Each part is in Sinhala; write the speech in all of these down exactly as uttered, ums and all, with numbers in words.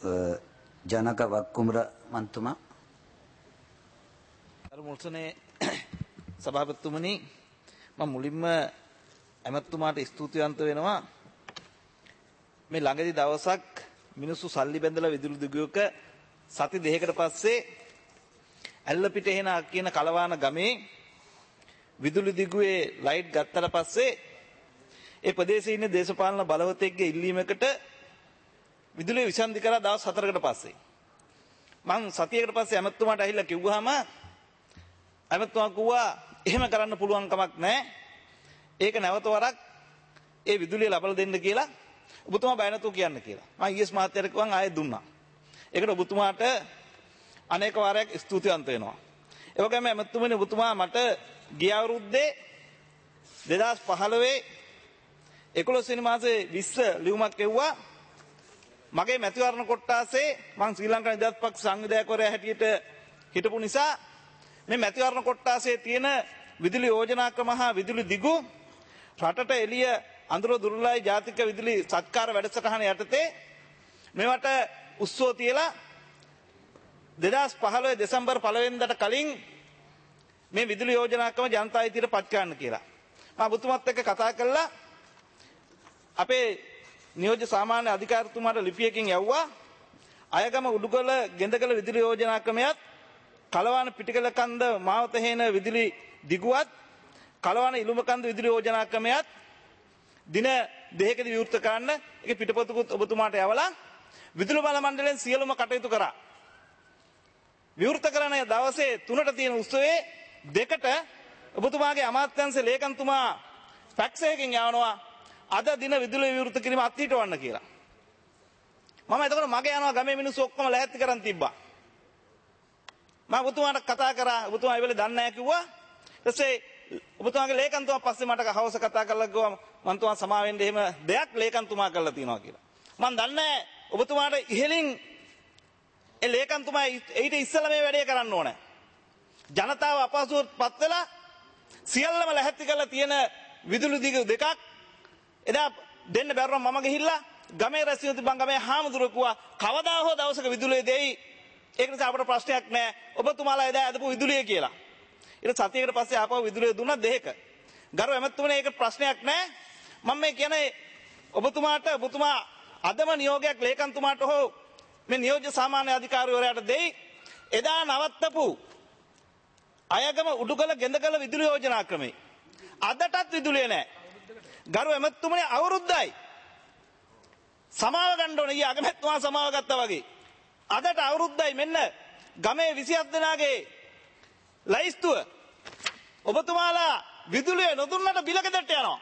ජනක වක්කුමර මන්තුමා. අර මුල්සනේ සභාපතිතුමනි මම මුලින්ම ඇමතුමාට ස්තුතිවන්ත වෙනවා. මේ ළඟදී දවසක් මිනිස්සු සල්ලි බැඳලා විදුලි දිගුවක සති දෙකකට පස්සේ ඇල්ලපිට එහෙන කියන කලවාන ගමේ විදුලි දිගුවේ ලයිට් ගත්තට පස්සේ ඒ ප්‍රදේශයේ ඉන්න දේශපාලන බලවතෙක්ගේ ඉල්ලීමකට විදුලිය විසන්ධි කරා දවස් හතරකට පස්සේ මං සතියකට පස්සේ ඇමතුමාට ඇහිලා කිව්වහම ඇමතුමා කිව්වා එහෙම කරන්න පුළුවන් කමක් නැහැ. ඒක නැවත වරක් ඒ විදුලිය ලබා දෙන්න කියලා ඔබතුමා බය නැතුව කියන්න කියලා. මම ඊఎస్ මහත්තයාට කිව්වන් ආයෙ දුන්නා. ඒකට ඔබතුමාට අනේක වාරයක් ස්තුතිවන්ත වෙනවා. ඒ වගේම ඇමතුමනි ඔබතුමා මට ගිය අවුරුද්දේ දෙදාස් පහළොව එකොළොස් වෙනි මාසේ විස්ස ලියුමක් එව්වා. මගේ මැතිවරණ කොට්ටාසේ මං ශ්‍රී ලංකා නිදහස් පක්ෂ සංවිධායකවරයා හැටියට හිටපු නිසා මේ මැතිවරණ කොට්ටාසේ තියෙන විදුලි යෝජනා ක්‍රම හා විදුලි දිගු රටට එළිය අඳුර දුර්ලභ ජාතික විදුලි සත්කාර වැඩසටහන යටතේ මේවට උත්සව තියලා දෙදාස් පහළොව දෙසැම්බර් පළවෙනිදාට කලින් මේ විදුලි යෝජනා ක්‍රම ජනතා හිතට පත් කරන්න කියලා. මම ඔබතුමාත් එක්ක කතා කළා. අපේ නියෝජ්‍ය සාමාන්‍ය අධිකාරිතුමාට ලිපියකින් යවුවා. අයගම උඩුකල ගෙන්දකල විදුලි යෝජනා ක්‍රමයක් කලවාන පිටිකල කන්ද මාවත හේන විදුලි දිගුවත් කලවාන ඉලුම කන්ද විදුලි යෝජනා ක්‍රමයක් දින දෙකකදී විවෘත කරන්න ඒක පිටපොතකුත් ඔබතුමාට යවලා විදුලි බල මණ්ඩලයෙන් සියලුම කටයුතු කරා. විවෘත කරන දවසේ තුනට තියෙන උත්සවයේ දෙකට ඔබතුමාගේ අමාත්‍යාංශ ලේකම්තුමා ෆැක්ස් එකකින් යවනවා අද දින විදුලිය විවෘත කිරීම අත්හිටවන්න කියලා. මම එතකොට මගේ යනවා ගමේ මිනිස්සු ඔක්කොම ලෑස්ති කරන් තිබ්බා. මම ඔබතුමාට කතා කරා ඔබතුමා ඒ වෙලේ දන්නේ නැහැ කිව්වා. ඊටසේ ඔබතුමාගේ ලේකම්තුමා පස්සේ මට හවස කතා කරලා ගියා මම තුමා සමා වෙන්න එහෙම දෙයක් ලේකම්තුමා කරලා තියනවා කියලා. මම දන්නේ ඔබතුමාට ඉහෙලින් ඒ ලේකම්තුමා ඊට ඉස්සෙල්ලා මේ වැඩේ කරන්න ඕනේ. ජනතාව අපහසුවට පත් වෙලා සියල්ලම ලැහැත්ති කරලා තියෙන විදුලි දිග දෙකක් එදා දෙන්න බැරුව මම ගිහිල්ලා ගමේ රැස්වෙන තිබන් ගමේ හාමුදුරුවෝ කිව්වා කවදා හෝ දවසක විදුලිය දෙයි. ඒක නිසා අපට ප්‍රශ්නයක් නැහැ. ඔබතුමාලා එදා අදපු විදුලිය කියලා. ඊට සතියකට පස්සේ ආපහු විදුලිය දුන්නා දෙක. ගරු එමෙතුමනේ ඒක ප්‍රශ්නයක් නැහැ. මම මේ කියන්නේ ඔබතුමාට ඔබතුමා අදම නියෝගයක් ලේකම්තුමාට හෝ මේ නියෝජ්‍ය සාමාන්‍ය අධිකාරිවරයාට දෙයි. එදා නවත්තපු අයගම උඩුකල ගෙන්දකල විදුලි යෝජනා ක්‍රමේ අදටත් විදුලිය නැහැ. ගරු එමෙතුමනේ අවුරුද්දයි සමාව ගන්න ඕනේ. ඊ අගමැතිතුමා සමාව ගත්තා වගේ අදට අවුරුද්දයි මෙන්න ගමේ විසිහත් දෙනාගේ ලයිස්තුව ඔබතුමාලා විදුලිය නොදුන්නට බිල ගෙදරට යනවා.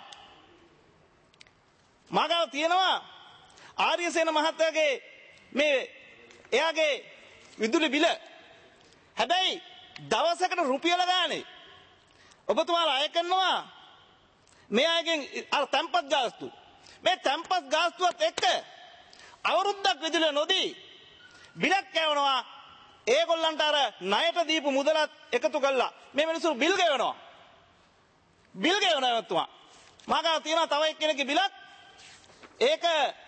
මාගාව තියෙනවා ආර්යසේන මහත්තයාගේ මේ එයාගේ විදුලි බිල. හැබැයි දවසකට රුපියල ගානේ ඔබතුමාලා අය කරනවා මේ අයගෙන් අර තැම්පත් ගාස්තු. මේ තැම්පත් ගාස්තුවත් එක්ක අවුරුද්දක් විදුලිය නොදී බිලක් කැවනවා. ඒගොල්ලන්ට අර ණයට දීපු මුදලත් එකතු කළා මේ මිනිස්සු බිල් ගෙවනවා. බිල් ගෙවනවා එතුමා. මාගාව තියෙනවා තව එක්කෙනෙක්ගේ බිලක්. ඒක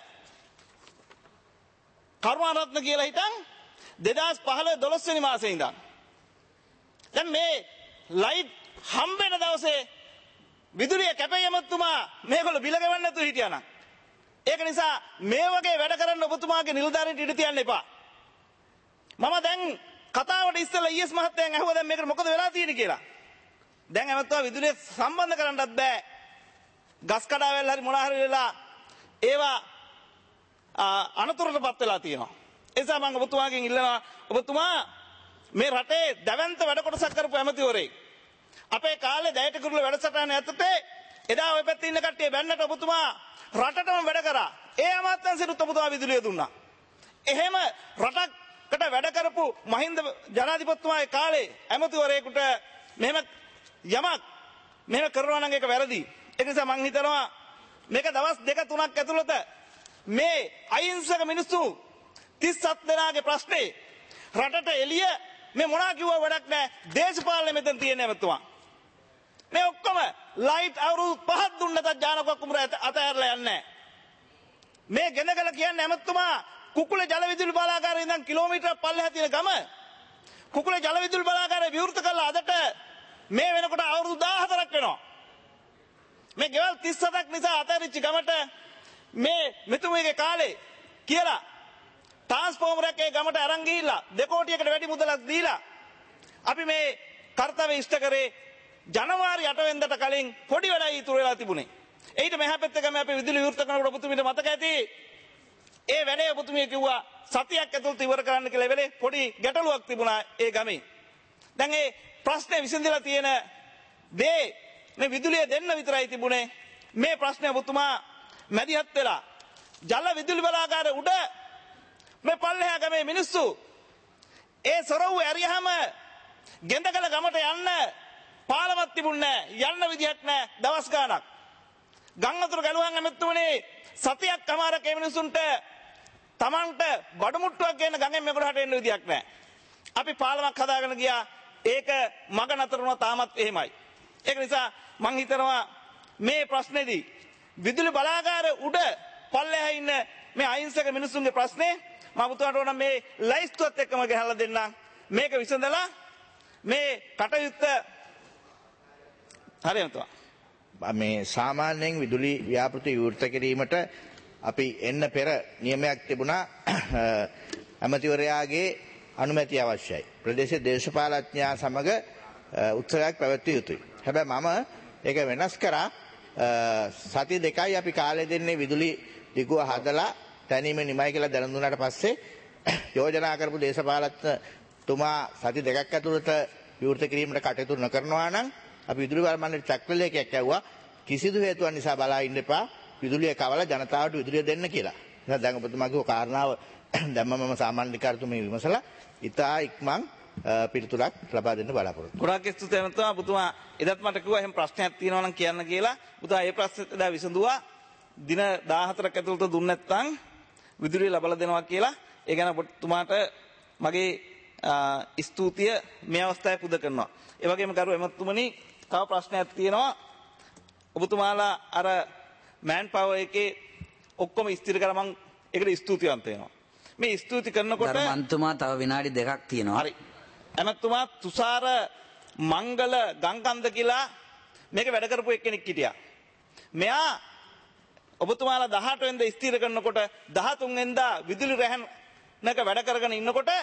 කරුණාරත්න කියලා හිටන් දෙදාස් පහළොව දොළොස් වෙනි මාසේ ඉඳන් දැන් මේ ලයිට් හම්බ වෙන දවසේ විදුලිය කැපෙයි එමතුමා මේගොල්ලෝ බිල ගෙවන්න නැතුව හිටියානම් ඒක නිසා මේ වගේ වැඩ කරන්න ඔබතුමාගේ නිලධාරීන්ට ඉඩ තියන්න එපා. මම දැන් කතාවට ඉස්සෙල්ලා ඊఎస్ මහත්තයන් අහුවා දැන් මේකට මොකද වෙලා තියෙන්නේ කියලා. දැන් එමතුමා විදුලිය සම්බන්ධ කරන්නත් බෑ. ගස් කඩාවැල් හරි මොනවා හරි වෙලා ඒවා අනතුරටපත් වෙලා තියෙනවා. ඒ නිසා මම ඔබතුමාගෙන් ඉල්ලනවා ඔබතුමා මේ රටේ දැවැන්ත වැඩ කොටසක් කරපු ඇමතිවරයෙක්. අපේ කාලේ දැයට කුරුල්ල වැඩසටහන ඇතුලේ එදා ඔය පැත්තේ ඉන්න කට්ටිය බැන්නට ඔබතුමා රටටම වැඩ කරා. ඒ අමාත්‍යාංශෙට ඔබතුමා විදුලිය දුන්නා. එහෙම රටකට වැඩ කරපු මහින්ද ජනාධිපතිතුමාගේ කාලේ ඇමතිවරයෙකුට මෙහෙම යමක් මෙහෙම කරනවා නම් ඒක වැරදි. ඒ නිසා මම හිතනවා මේක දවස් දෙක තුනක් ඇතුළත මේ අහිංසක මිනිස්සු තිස් හත් දෙනාගේ ප්‍රශ්නේ රටට එළිය මේ මොනවා කිව්ව වැඩක් නැහැ. දේශපාලනේ මෙතන තියෙන එමතුමා. මේ ඔක්කොම ලයිට් අවුරුදු පහක් දුන්නත් ජානක කුමර අතහැරලා යන්නේ නැහැ. මේ ගෙනගල කියන්නේ එමතුමා කුකුල ජල විදුලි බලාගාරේ ඉඳන් කිලෝමීටර් පල්ලෙහා තියෙන ගම කුකුල ජල විදුලි බලාගාරය විවෘත කළා අදට මේ වෙනකොට අවුරුදු දාහතරක් වෙනවා. මේ ගෙවල් තිස් හතක් නිසා අතරිච්ච ගමට මේ මෙතුමියගේ කාලේ කියලා ට්‍රාන්ස්ෆෝමරයක් ඒ ගමට අරන් ගිහිල්ලා දෙකෝටියකට වැඩි මුදලක් දීලා අපි මේ කර්තව්‍ය ඉෂ්ට කරේ ජනවාරි අට වෙනිදාට කලින් පොඩි වැඩයි ඉතුරු වෙලා තිබුණේ. ඊට මෙහා පැත්තේ ගම අපි විදුලි විවෘත කරනකොට ඔබතුමීට මතක ඇති ඒ වැඩේ ඔබතුමිය කිව්වා සතියක් ඇතුළත ඉවර කරන්න කියලා. ඒ වෙලේ පොඩි ගැටලුවක් තිබුණා ඒ ගමේ. දැන් ඒ ප්‍රශ්නේ විසඳලා තියෙන දේ මේ විදුලිය දෙන්න විතරයි තිබුණේ. මේ ප්‍රශ්නේ ඔබතුමා මැදිහත් වෙලා ජල විදුලි බලාගාර උඩ මේ පල්ලෙහා ගමේ මිනිස්සු ඒ සොරව්ව ඇරියහම ගෙන්දකල ගමට යන්න පාලමක් තිබුණේ නැහැ. යන්න විදියක් නැහැ දවස් ගාණක්. ගම් වතුර ගලුවන් ඇමතුමනේ සතියක් අමාරක ඒ මිනිසුන්ට තමන්ට බඩු මුට්ටුවක් ගේන්න ගඟෙන් මෙගොඩට එන්න විදියක් නැහැ. අපි පාලමක් හදාගෙන ගියා. ඒක මග නතර වුණා තාමත් එහෙමයි. ඒක නිසා මං හිතනවා මේ ප්‍රශ්නේදී විදුලි බලාගාර උඩ පල්ලෙහා ඉන්න මේ අහිංසක මිනිසුන්ගේ ප්‍රශ්නේ මම පුතුන්ට ඕන මේ ලයිස්තුවත් එක්කම ගහලා දෙන්නම්. මේක විසඳලා මේ කටයුත්ත හරියටම මේ සාමාන්‍යයෙන් විදුලි ව්‍යාපෘති විවෘත කිරීමට අපි එන්න පෙර නියමයක් තිබුණා. ඇමතිවරයාගේ අනුමැතිය අවශ්‍යයි. ප්‍රදේශ දේශපාලඥයා සමග උත්සවයක් පැවැත්විය යුතුයි. හැබැයි මම ඒක වෙනස් කරා. සති දෙකයි අපි කාලය දෙන්නේ විදුලි දිගුව හදලා තැනීම නිමයි කියලා දැනුම් දුන්නාට පස්සේ යෝජනා කරපු දේශපාලඥතුමා සති දෙකක් ඇතුළත විවෘත කිරීමට කටයුතු නොකරනවා නම් අපි විදුලි බල මණ්ඩල චක්‍රලේඛයක් යවුවා කිසිදු හේතුවක් නිසා බලා ඉන්න එපා විදුලිය කවලා ජනතාවට විදුලිය දෙන්න කියලා. එහෙනම් දැන් ඔබතුමාගේ කාරණාව දැම්ම මම සාමාන්‍ය අධිකාරිතුමා විමසලා ඉතා ඉක්මන් පිළිතුරක් ලබා දෙන්න බලාපොරොත්තු වෙනවා. ගොඩාක් ස්තුතියි මම පුතුමා එදත් මට කිව්වා එහෙම ප්‍රශ්නයක් තියෙනවා නම් කියන්න කියලා. පුතා ඒ ප්‍රශ්නෙත් එදා විසඳුවා. දින දාහතරක් ඇතුළත දුන්න නැත්නම් විදුලිය ලබා දෙනවා කියලා. ඒ ගැන පුතුමාට මගේ ස්තුතිය මේ අවස්ථාවේ පුද කරනවා. ඒ වගේම ගරු එමතුමනි තව ප්‍රශ්නයක් තියෙනවා. ඔබතුමාලා අර මෑන් පවර් එකේ ඔක්කොම ස්ථිර කරලා මම ඒකට ස්තුතිවන්ත වෙනවා. මේ ස්තුති කරනකොට ධර්මන්තුමා තව විනාඩි දෙකක් තියෙනවා. හරි. එමතුමා තුෂාර මංගල ගංකන්ද කියලා මේක වැඩ කරපු එක්කෙනෙක් හිටියා. මෙයා ඔබතුමාලා දහඅට වෙනිදා ස්ථිර කරනකොට දහතුන් වෙනිදා විදුලි රැහැනක වැඩ කරගෙන ඉන්නකොට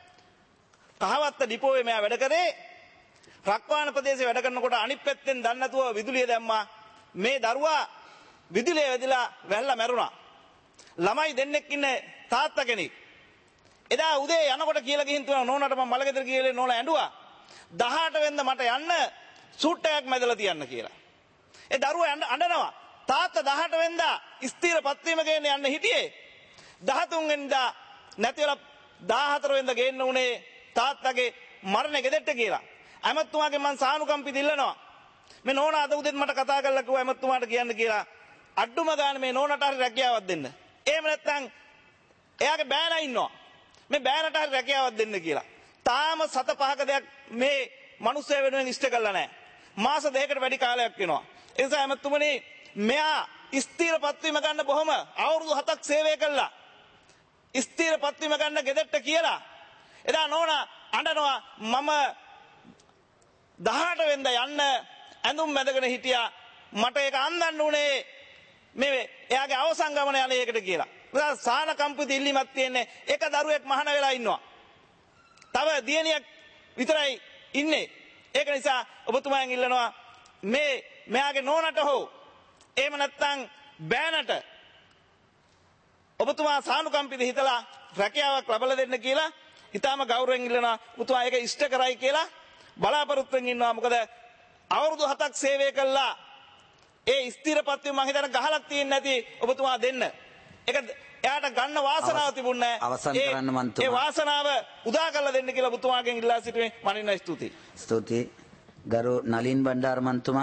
කහවත්ත ඩිපෝවේ මෙයා වැඩ කරේ. රක්වාන ප්‍රදේශයේ වැඩ කරනකොට අනිත් පැත්තෙන් දන්නේ නැතුව විදුලිය දැම්මා. මේ දරුවා විදුලිය වැදිලා වැල්ලා මැරුණා. ළමයි දෙන්නෙක් ඉන්නේ තාත්තා කෙනෙක්. එදා උදේ යනකොට කියලා ගිහින් තුන නෝනාට මම මලගෙදර ගිහලා නෝනා ඇඬුවා. දහඅට වෙනිදා මට යන්න සූට් එකක් මැදලා තියන්න කියලා. ඒ දරුවා අඬනවා. තාත්තා දහඅට වෙනිදා ස්ථිර පත්වීම ගේන්න යන්න හිටියේ. දහතුන් වෙනිදා නැතිවලා දහහතර වෙනිදා ගේන්න උනේ තාත්තගේ මරණය ගෙදරට කියලා. ඇමතුමාගේ මං සානුකම්පි දිල්ලනවා. මේ නෝනා අද උදේත් මට කතා කරලා කිව්වා ඇමතුමාට කියන්න කියලා. අඩුම ගානේ මේ නෝනාට හරි රැකියාවක් දෙන්න. එහෙම නැත්නම් එයාගේ බෑනා ඉන්නවා. මේ බෑනට හරි රැකියාවක් දෙන්න කියලා. තාම සත පහක දෙයක් මේ මිනිස්සු වෙනුවෙන් ඉෂ්ට කළා නැහැ. මාස දෙකකට වැඩි කාලයක් වෙනවා. ඒ නිසා ඇමතුමනි මෙයා ස්ථිර පත්වීම ගන්න බොහොම අවුරුදු හතක් සේවය කළා. ස්ථිර පත්වීම ගන්න ගෙදරට කියලා. එදා නෝනා අඬනවා මම දහඅට වෙනිදා යන්න ඇඳුම් මැදගෙන හිටියා. මට ඒක අන්දන්න උනේ මේ එයාගේ අවසන් ගමන යන එකට කියලා. ඒ සාන කම්පිත ඉල්ලීමක් තියෙන්නේ. එක දරුවෙක් මහාන වෙලා ඉන්නවා. තව දියණියක් විතරයි ඉන්නේ. ඒක නිසා ඔබතුමාගෙන් ඉල්ලනවා මේ මෙයාගේ නෝනට හෝ එහෙම නැත්නම් බෑනට ඔබතුමා සානුකම්පිත හිතලා රැකියාවක් ලබා දෙන්න කියලා ඊටාම ගෞරවයෙන් ඉල්ලනවා. ඔබතුමා ඒක ඉෂ්ට කරයි කියලා බලාපොරොත්තුෙන් ඉන්නවා. මොකද අවුරුදු හතක් සේවය කළා. ඒ ස්ථිර පත්වීම මම හිතන ගහලක් තියෙන්නේ නැති ඔබතුමා දෙන්න. ඒක එයාට ගන්න වාසනාව තිබුණේ නැහැ. අවසන් කරන්න මන්තුමා. ඒ වාසනාව උදා කරලා දෙන්න කියලා ඔබතුමාගෙන් ඉල්ලා සිටුවේ. මනින්න ස්තුතියි. ස්තුතියි. ගරු නලින් බණ්ඩාර මන්තුමා.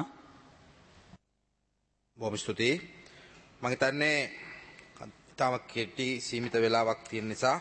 බොහොම ස්තුතියි. මම හිතන්නේ තාම කෙටි සීමිත වෙලාවක් තියෙන නිසා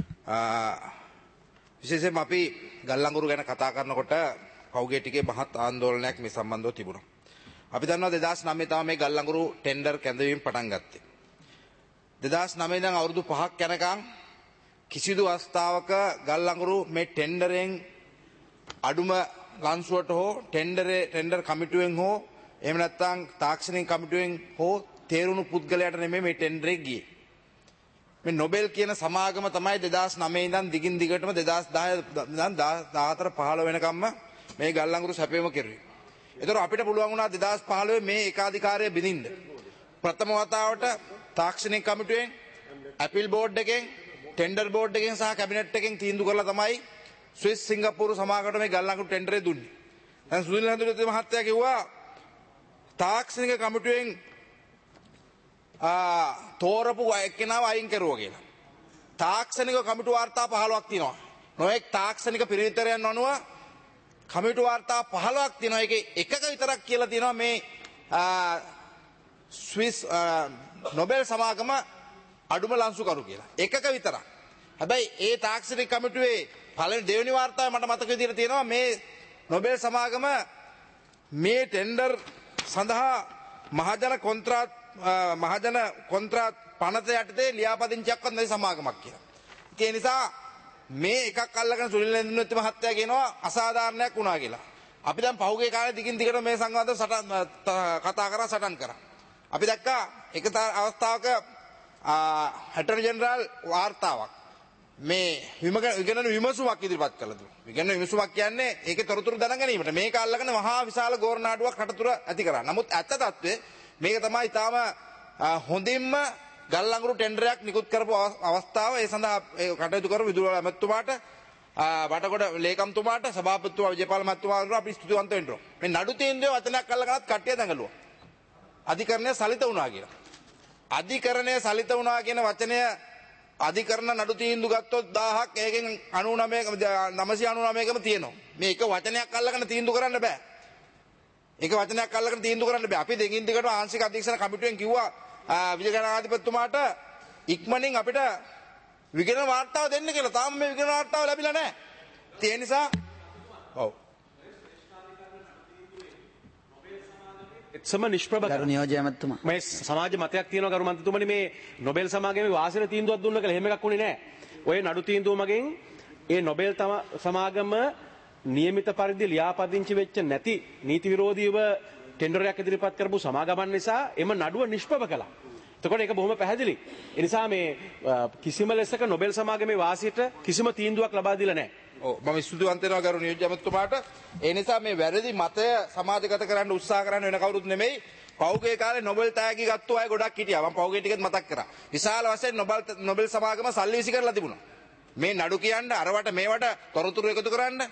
විශේෂයෙන්ම අපි ගල්ලංගුරු ගැන කතා කරනකොට පෞගේ ටිකේ මහත් ආందోලනයක් මේ සම්බන්ධව තිබුණා. අපි දන්නවා දෙදාස් නවය තමයි මේ ගල්ලංගුරු ටෙන්ඩර් කැඳවීම පටන් ගත්තේ. දෙදාස් නවය ඉඳන් අවුරුදු පහක් යනකම් කිසිදු අවස්ථාවක ගල් අඟුරු මේ ටෙන්ඩරෙන් අඩුම ලන්සුවට හෝ ටෙන්ඩරේ ටෙන්ඩර් කමිටුවෙන් හෝ එහෙම නැත්නම් තාක්ෂණික කමිටුවෙන් හෝ තේරුණු පුද්ගලයාට නෙමෙයි මේ ටෙන්ඩරේ ගියේ. මේ නොබෙල් කියන සමාගම තමයි දෙදාස් නවය ඉඳන් දිගින් දිගටම දෙදාස් දහය ඉඳන් දාහතර පහළොව වෙනකම්ම මේ ගල් අඟුරු සැපයීම කෙරුවේ. ඒතර අපිට පුළුවන් වුණා දෙදාස් පහළොව මේ ඒකාධිකාරය බිඳින්න. ප්‍රථම වතාවට තාක්ෂණික කමිටුවෙන් අපීල් බෝඩ් එකෙන් ටෙන්ඩර් බෝඩ් එකෙන් සහ කැබිනට් එකෙන් තීන්දුව කරලා තමයි ස්විස් සිංගප්පූරු සමාගමට මේ ගල් අඟුරු ටෙන්ඩරේ දුන්නේ. දැන් සුනිල් හඳුරුත් මහත්තයා කිව්වා තාක්ෂණික කමිටුවෙන් තෝරපු එක්කෙනාව අයින් කරුවා කියලා. තාක්ෂණික කමිටු වාර්තා පහළොවක් තියෙනවා. නොඑක් තාක්ෂණික පිරිතරයන් අනුව කමිටු වාර්තා පහළොවක් තියෙනවා. ඒකේ එකක විතරක් කියලා තියෙනවා මේ ස්විස් නොබෙල් සමාගම අඩුම ලන්සුකරු කියලා. එකක විතරක්. හැබැයි ඒ තාක්ෂණික කමිටුවේ පළවෙනි දෙවෙනි වාර්තාවේ මට මතක විදිහට තියෙනවා මේ නොබෙල් සමාගම මේ ටෙන්ඩර් සඳහා මහජන කොන්ත්‍රාත් මහජන කොන්ත්‍රාත් පනත යටතේ ලියාපදිංචියක්වත් නැති සමාගමක් කියලා. ඒ නිසා මේ එකක් අල්ලගෙන සුනිල් නන්දිනුත් මහත්තයා කියනවා අසාධාරණයක් වුණා කියලා. අපි දැන් පහුගිය කාලේ දිගින් දිගට මේ සංවාද සටන් කතා කරා සටන් කරා. අපි දැක්කා එක අවස්ථාවක ඇටර්නි ජෙනරාල් වාර්තාවක් මේ විගණන විමසුමක් ඉදිරිපත් කළා දුන්නා. විගණන විමසුමක් කියන්නේ ඒකේ තොරතුරු දැන ගැනීමට මේක අල්ලගෙන මහා විශාල ගෝරනාඩුවක් රටතුර ඇති කරා. නමුත් ඇත්ත తත්වේ මේක තමයි තාම හොඳින්ම ගල් අඟුරු ටෙන්ඩරයක් නිකුත් කරපු අවස්ථාව. ඒ සඳහා කටයුතු කරපු විදුලි ඇමතුමාට වටකොඩ ලේකම්තුමාට සභාපතිතුමා විජේපාල මහත්මයාට අපි ස්තුතිවන්ත වෙන්න ඕන. මේ නඩු තීන්දුවේ වචනයක් අල්ලගෙනත් කට්ටිය දඟලුවා. අධිකරණය සලිත වුණා කියලා. අධිකරණය සලිත වුණා කියන වචනය අධිකරණ නඩු තීන්දුව ගත්තොත් දහයක් ඒකෙන් නවසිය අනූනවයකම තියෙනවා. මේ එක වචනයක් අල්ලගෙන තීන්දුව කරන්න බෑ. ඒක වචනයක් අල්ලගෙන තීන්දුව කරන්න බෑ. අපි දෙකින් දිගට ආංශික අධීක්ෂණ කමිටුවෙන් කිව්වා විජේගණාධිපතිතුමාට ඉක්මනින් අපිට විගණන වාර්තාව දෙන්න කියලා. තාම මේ විගණන වාර්තාව ලැබිලා නැහැ. ඒ නිසා ඔව් එත්සම නිෂ්ප්‍රභ ගරු නියෝජ්‍ය ඇමතුමා මේ සමාජ මතයක් තියෙනවා ගරු මන්ත්‍රීතුමනි මේ නොබෙල් සමාගමේ වාසන තීන්දුවක් දුන්න කියලා එහෙම එකක් උනේ නැහැ. ඔය නඩු තීන්දුව මගෙන් ඒ නොබෙල් සමාගම නියමිත පරිදි ලියාපදිංචි වෙච්ච නැති නීති විරෝධීව ටෙන්ඩරයක් ඉදිරිපත් කරපු සමාගමන් නිසා එම නඩුව නිෂ්ප්‍රභ කළා. එතකොට ඒක බොහොම පැහැදිලි. ඒ නිසා මේ කිසිම ලෙසක නොබෙල් සමාගමේ වාසියට කිසිම තීන්දුවක් ලබා දීලා නැහැ. ඔව් මම ස්තුතිවන්ත වෙනවා ගරු නියෝජ්‍ය ඇමතුමාට. ඒ නිසා මේ වැරදි මතය සමාජගත කරන්න උත්සාහ කරන්න වෙන කවුරුත් නෙමෙයි. පෞගේ කාලේ නොබෙල් තෑගි ගත්තු අය ගොඩක් හිටියා. මම පෞගේ ටිකත් මතක් කරා. විශාල වශයෙන් නොබෙල් නොබෙල් සමාගම සල්ලි විසි කරලා තිබුණා. මේ නඩු කියන්න අරවට මේවට තොරතුරු එකතු කරන්න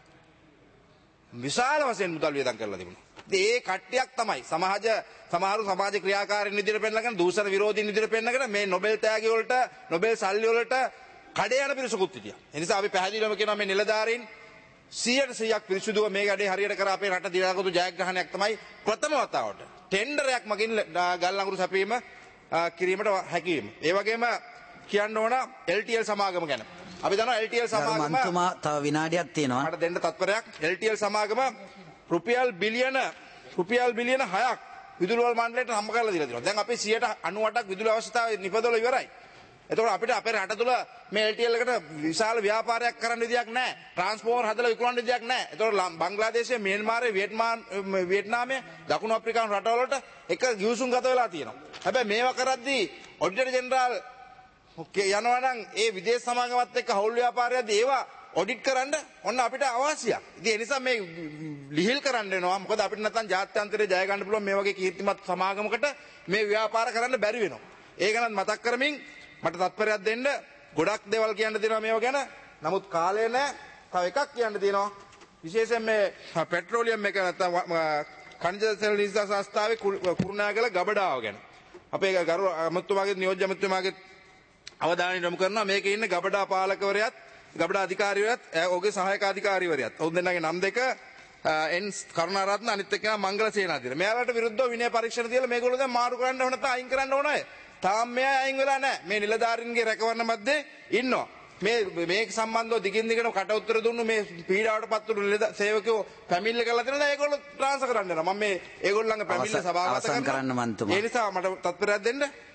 විශාල වශයෙන් මුදල් වියදම් කරලා තිබුණා. ඒ කට්ටියක් තමයි සමාජ සමහරු සමාජ ක්‍රියාකාරීන් විදිහට පෙන්නගෙන දූෂණ විරෝධීන් විදිහට පෙන්නගෙන මේ නොබෙල් තෑගි වලට නොබෙල් සල්ලි වලට කඩේ යන පිරිසකුත් හිටියා. ඒ නිසා අපි පැහැදිලිවම කියනවා මේ නිලධාරීන් සියයට සියයක් පිරිසුදුව මේ වැඩේ හරියට කර අපේ රට දිනාගත්තු ජයග්‍රහණයක් තමයි ප්‍රථම වතාවට ටෙන්ඩරයක් මගින් ගල් අඟුරු සැපීම කිරීමට හැකියීම. ඒ වගේම කියන්න ඕන එල් ටී එල් සමාගම ගැන. අපි දන්නවා එල් ටී එල් සමාගම මන්තුමා තව විනාඩියක් තියෙනවා. මට දෙන්න තත්පරයක්. එල් ටී එල් සමාගම රුපියල් බිලියන රුපියල් බිලියන හයක් විදුලි වල මණ්ඩලයට හම්බ කරලා දීලා තියෙනවා. දැන් අපි සියයට අනූඅටක් විදුලි අවශ්‍යතාවය නිපදවලා ඉවරයි. එතකොට අපිට අපේ රට තුල මේ එල් ටී එල් එකට විශාල ව්‍යාපාරයක් කරන්න විදියක් නැහැ. ට්‍රාන්ස්ෆෝමර් හදලා විකුණන්න විදියක් නැහැ. එතකොට බංග්ලාදේශයේ, මියන්මාරයේ, වියට්නාම් වියට්නාමයේ, දකුණු අප්‍රිකානු රටවලට එක ගිවිසුම් ගත වෙලා තියෙනවා. හැබැයි මේවා කරද්දී ඔඩිටර් ජෙනරාල් යනවා නම් ඒ විදේශ සමාගමත් එක්ක හවුල් ව්‍යාපාරයක්දී ඒවා ඔඩිට් කරන්න ඔන්න අපිට අවශ්‍යයි. ඉතින් ඒ නිසා මේ ලිහිල් කරන්න වෙනවා. මොකද අපිට නැත්තම් ජාත්‍යන්තරේ ජය ගන්න පුළුවන් මේ වගේ කීර්තිමත් සමාගමකට මේ ව්‍යාපාර කරන්න බැරි වෙනවා. ඒක නම් මතක් කරමින් මට තත්පරයක් දෙන්න. ගොඩක් දේවල් කියන්න තියෙනවා මේව ගැන. නමුත් කාලය නැහැ. තව එකක් කියන්න තියෙනවා. විශේෂයෙන් මේ පෙට්‍රෝලියම් එක නැත්තම් ඛනිජ තෙල් නිර්මාණ සංස්ථාවේ කුරුණෑගල ගබඩාව ගැන. අපේ ගරු අමතුමාගේ නියෝජ්‍ය අමතුමාගේ අවධානය යොමු කරනවා. මේකේ ඉන්න ගබඩා පාලකවරයාත් ගබඩා අධිකාරිවරයාත් ඔහුගේ සහායක අධිකාරිවරයාත් ඔවුන් දෙන්නගේ නම් දෙක එන් කරුණාරත්න අනිත් එක්කෙනා මංගල සේනාධිර. මෙයාලට විරුද්ධව විනය පරීක්ෂණ තියලා මේගොල්ලෝ දැන් මාරු කරන්න ඕන නැත්නම් අයින් කරන්න ඕන අය. තාම මෙයා අයින් වෙලා නැහැ. මේ නිලධාරීන්ගේ රැකවරණ මැද්දේ ඉන්නවා. මේ මේක සම්බන්ධව දිගින් දිගටම කට උතර දුන්නු මේ පීඩාවටපත් වුණු නිලධාරී සේවකයෝ පැමිණිලි කරලා තියෙනවා. දැන් ඒගොල්ලෝ ට්‍රාන්ස්ෆර් කරන්න යනවා. මම මේ ඒගොල්ලෝ ළඟ පැමිණිලි සභාගත කරන්න මන්තුමා. ඒ නිසා මට තත්පරයක් දෙන්න.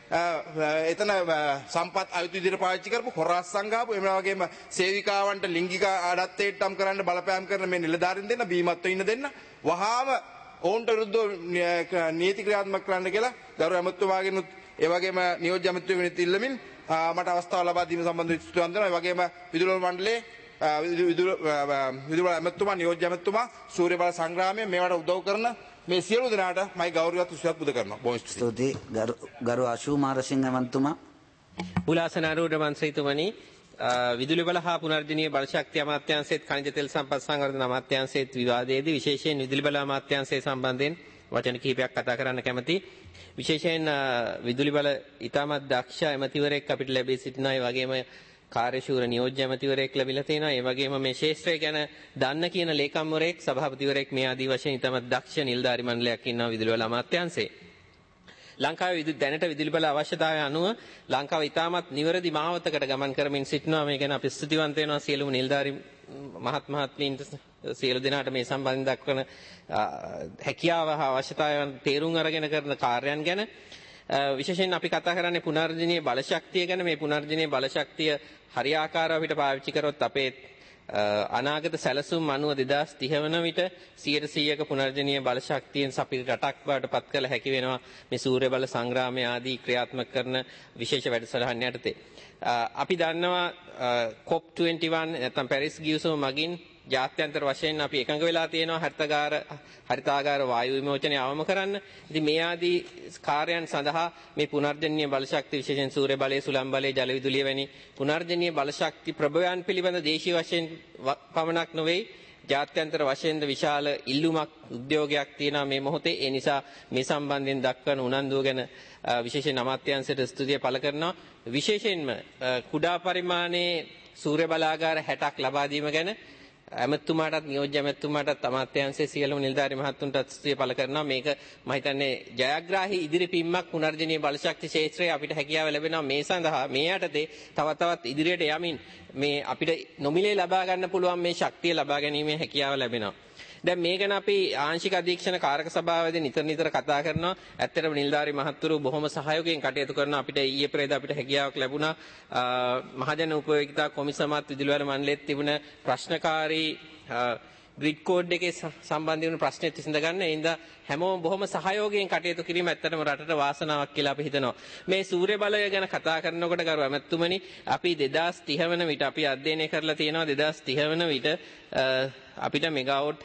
එතන සම්පත් අයුතු විදිහට පාවිච්චි කරපු හොරස් සංගාපු එහෙම වගේම සේවිකාවන්ට ලිංගික ආඩත්තේට්ටම් කරන්න බලපෑම් කරන මේ නිලධාරීන් දෙන්න බීමත්ව ඉන්න දෙන්න වහාම ඔවුන්ට විරුද්ධව නීති ක්‍රියාත්මක කරන්න කියලා ගරු ඇමතුමාගෙන් ඒ වගේම නියෝජ්‍ය ඇමතුමෙකුට ඉල්ලමින් මට අවස්ථාව ලබා දීම සම්බන්ධව ස්තුතිවන්ත වෙනවා. ඒ වගේම විදුලි මණ්ඩලයේ විදුලි විදුලි ඇමතුමා නියෝජ්‍ය ඇමතුමා සූර්ය බල සංග්‍රාමයේ මේවට උදව් කරන මේ සියලු දෙනාට මයි ගෞරවවත් විශ්වාස පුද කරනවා. බොහොම ස්තුතියි. ගරු ගරු අශු මාරසිංහ ඇමතුමා. බුලාසනාරූඪ මන්ත්‍රීතුමනි, විදුලි බල හා පුනර්ජනනීය බල ශක්තිය අමාත්‍යාංශයේත් khනිජ තෙල් සම්පත් සංවර්ධන අමාත්‍යාංශයේත් විවාදයේදී විශේෂයෙන් විදුලි බල අමාත්‍යාංශය සම්බන්ධයෙන් වචන කිහිපයක් කතා කරන්න කැමැති. විශේෂයෙන් විදුලි බල ඉතාමත් දක්ෂ ඇමතිවරයෙක් අපිට ලැබී සිටිනවා. ඒ වගේම කාර්යශූර නියෝජ්‍ය ඇමතිවරයෙක් ලැබිලා තියෙනවා. ඒ වගේම මේ ශාස්ත්‍රය ගැන දන්න කියන ලේකම්වරයෙක්, සභාපතිවරයෙක් මේ ආදී වශයෙන් ඉතාමත් දක්ෂ නිලධාරි මණ්ඩලයක් ඉන්නවා විදුලි බල අමාත්‍යාංශයේ. ලංකාවේ විදුලි දැනට විදුලි බල අවශ්‍යතාවය අනුව ලංකාව ඉතාමත් නිවැරදි මාවතකට ගමන් කරමින් සිටිනවා. මේ ගැන අපි ස්තුතිවන්ත වෙනවා සියලුම නිලධාරි මහත් මහත්මීන්ට, සියලු දෙනාට මේ සම්බන්ධ දක්වන හැකියාව හා අවශ්‍යතාවයන් තේරුම් අරගෙන කරන කාර්යයන් ගැන. විශේෂයෙන් අපි කතා කරන්නේ පුනර්ජනනීය බලශක්තිය ගැන. මේ පුනර්ජනනීය බලශක්තිය හරියාකාරව අපිට පාවිච්චි කරොත් අපේ අනාගත සැලසුම් අනුව දෙදාස් තිහ වන විට සියයට සීයක පුනර්ජනනීය බලශක්තියෙන් අපි රටක් බවට පත් කළ හැකි වෙනවා මේ සූර්ය බල සංග්‍රාමය ආදී ක්‍රියාත්මක කරන විශේෂ වැඩසටහන් යටතේ. අපි දන්නවා කොප් ඉක්කු එක නැත්නම් පැරිස් ගිවිසුම මගින් ජාත්‍යන්තර වශයෙන් අපි එකඟ වෙලා තියෙනවා හරිතගාර හරිතාගාර වායු විමෝචනය අවම කරන්න. ඉතින් මේ ආදී කාර්යයන් සඳහා මේ පුනර්ජනනීය බලශක්ති, විශේෂයෙන් සූර්ය බලය, සුළං බලය, ජල විදුලිය වැනි පුනර්ජනනීය බලශක්ති ප්‍රභවයන් පිළිබඳ දේශීය වශයෙන් පමණක් නොවේ, ජාත්‍යන්තර වශයෙන්ද විශාල ඉල්ලුමක්, උද්‍යෝගයක් තියෙනවා මේ මොහොතේ. ඒ නිසා මේ සම්බන්ධයෙන් දක්වන උනන්දුව ගැන විශේෂයෙන් අමාත්‍යාංශයට ස්තුතිය පළ කරනවා. විශේෂයෙන්ම කුඩා පරිමාණයේ සූර්ය බලාගාර හැටක් ලබා දීම ගැන ඇමතුමාටත් නියෝජ්‍ය ඇමතුමාටත් අමාත්‍යාංශයේ සියලුම නිලධාරි මහතුන්ටත් ස්තුතිය පළ කරනවා. මේක මම හිතන්නේ ජයග්‍රාහී ඉදිරි පිම්මක් පුනර්ජනනීය බලශක්ති ක්ෂේත්‍රයේ අපිට හැකියාව ලැබෙනවා. මේ සඳහා මේ යටතේ තව තවත් ඉදිරියට යමින් මේ අපිට නොමිලේ ලබා ගන්න පුළුවන් මේ ශක්තිය ලබා ගැනීමේ හැකියාව ලැබෙනවා. දැන් මේ ගැන අපි ආංශික අධීක්ෂණ කාරක සභාවේදී නිතර නිතර කතා කරනවා. ඇත්තටම නිලධාරි මහත්තුරු බොහොම සහයෝගයෙන් කටයුතු කරනවා. අපිට ඊයේ පෙරේදා අපිට හැකියාවක් ලැබුණා මහජන උපයෝගිතා කොමිසමත් විදුලි බල මණ්ඩලෙත් තිබුණ ප්‍රශ්නකාරී ග්‍රිඩ් කෝඩ් එකේ සම්බන්ධ වුණු ප්‍රශ්නෙත් විසඳ ගන්න. ඒ හින්දා හැමෝම බොහොම සහයෝගයෙන් කටයුතු කිරීම ඇත්තටම රටට වාසනාවක් කියලා අපි හිතනවා. මේ සූර්ය බලය ගැන කතා කරනකොට ගරු ඇමතුමනි, අපි දෙදාස් තිහ වන විට අපි අධ්‍යයනය කරලා තියෙනවා. දෙදාස් තිහ වන විට අපිට මෙගාවොට්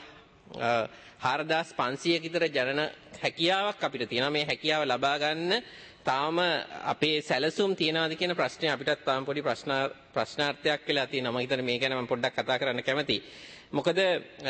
හාරදාස් පන්සියක විතර ජනන හැකියාවක් අපිට තියෙනවා. මේ හැකියාව ලබා ගන්න තාම අපේ සැලසුම් තියනවාද කියන ප්‍රශ්නේ අපිටත් තාම පොඩි ප්‍රශ්න ප්‍රශ්නාර්ථයක් වෙලා තියෙනවා. මම හිතන්නේ මේ ගැන මම පොඩ්ඩක් කතා කරන්න කැමතියි. මොකද